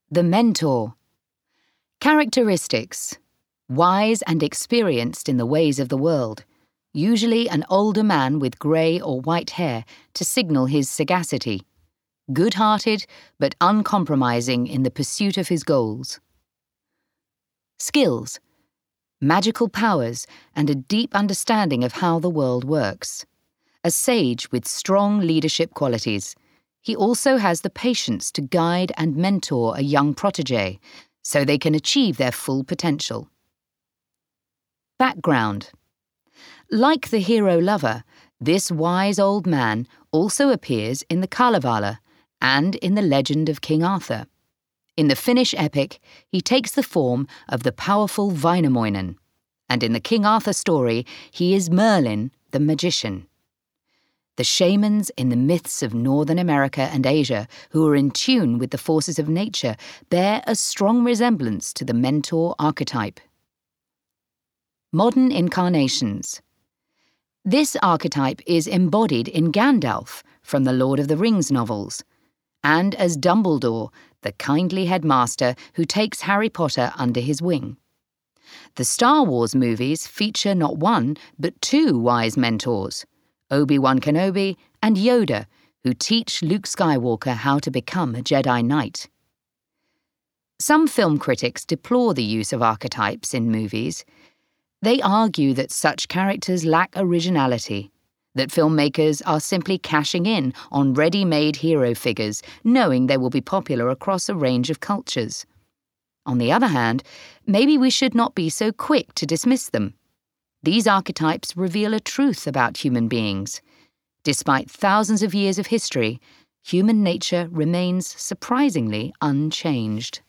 The mentor. Characteristics: wise and experienced in the ways of the world, usually an older man with grey or white hair to signal his sagacity, good-hearted but uncompromising in the pursuit of his goals. Skills: magical powers and a deep understanding of how the world works. A sage with strong leadership qualities. He also has the patience to guide and mentor a young protégé so they can achieve their full potential. Background: like the hero lover, this wise old man also appears in the Kalevala and in the legend of King Arthur. In the Finnish epic, he takes the form of the powerful Wainamoinen, and in the King Arthur story, he is Merlin, the magician. The shamans in the myths of Northern America and Asia, who are in tune with the forces of nature, bear a strong resemblance to the mentor archetype. Modern incarnations. This archetype is embodied in Gandalf from the Lord of the Rings novels, and as Dumbledore, the kindly headmaster who takes Harry Potter under his wing. The Star Wars movies feature not one, but two wise mentors, Obi-Wan Kenobi and Yoda, who teach Luke Skywalker how to become a Jedi Knight. Some film critics deplore the use of archetypes in movies. They argue that such characters lack originality, that filmmakers are simply cashing in on ready-made hero figures, knowing they will be popular across a range of cultures. On the other hand, maybe we should not be so quick to dismiss them. These archetypes reveal a truth about human beings. Despite thousands of years of history, human nature remains surprisingly unchanged.